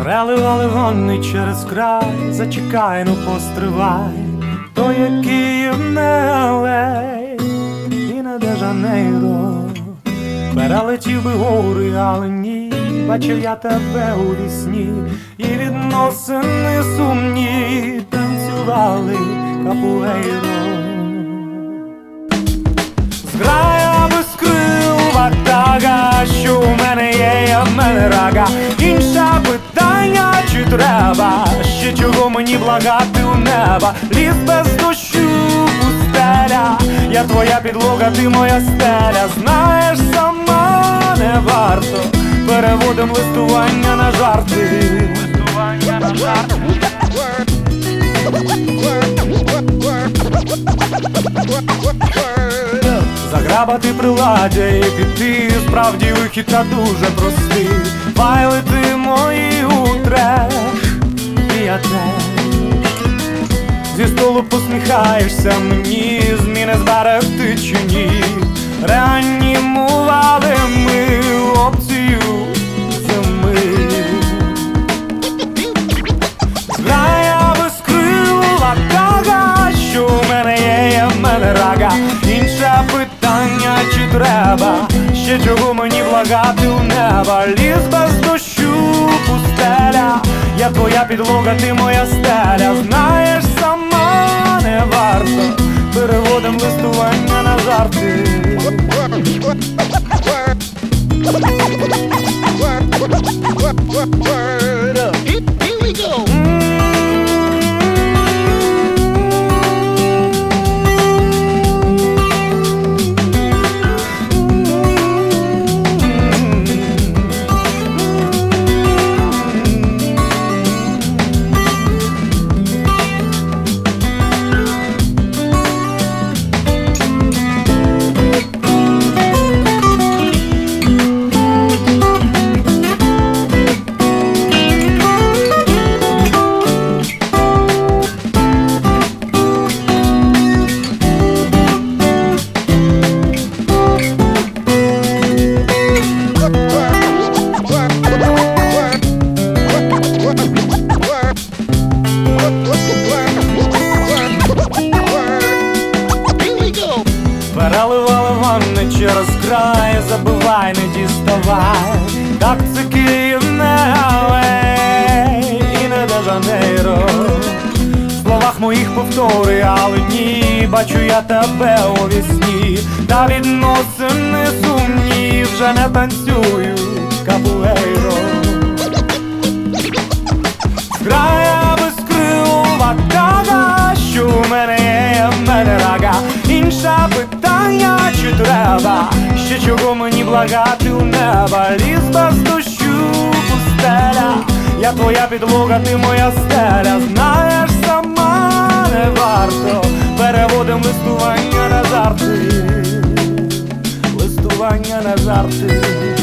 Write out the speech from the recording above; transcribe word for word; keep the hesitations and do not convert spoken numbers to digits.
Переливали вони через край, зачекай, ну постривай, то є Київ, не Елей і не Де-Жанейро. Перелетів би гори, але ні, бачив я тебе у вісні, і відносини сумні танцювали капуейро. Зграя без крил, ватага, що у мене є, я в мене рага. Інше питання, чи треба ще чого мені благати у неба? Ліс без дощу, пустеля, я твоя підлога, ти моя стеля. Знаєш, сама не варто, переводим листування на жарти. Листування на жарти. Заграбати приладдя і піти, справді вихід та дуже простий. Файлити мої утреш, і я теж. Зі столу посміхаєшся мені, зміни зберегти чи ні. Реанімували ми опцію зими. Зграя без крил, ватага, що у мене є, є в мене рага. Інше питання, чи треба ще чого мені благати у неба? Ліс без дощу, пустеля, я твоя підлога, ти моя стеля. Знаєш, сама не варто, переводим листування на жарти. Here we go. Переливали ванни через край, забивай, не діставай. Так це Київ, не Елей і не Де-Жанейро. В словах моїх повтори, але ні, бачу я тебе у вісні. Та відносини сумні вже не танцюють капуейро. Зграя без крил, ватага, що у мене є, є в мене рага. Інше питання, чи треба ще чого мені благати у неба? Ліс без дощу, пустеля, я твоя підлога, ти моя стеля. Знаєш, сама не варто, переводим листування на жарти. Листування на жарти.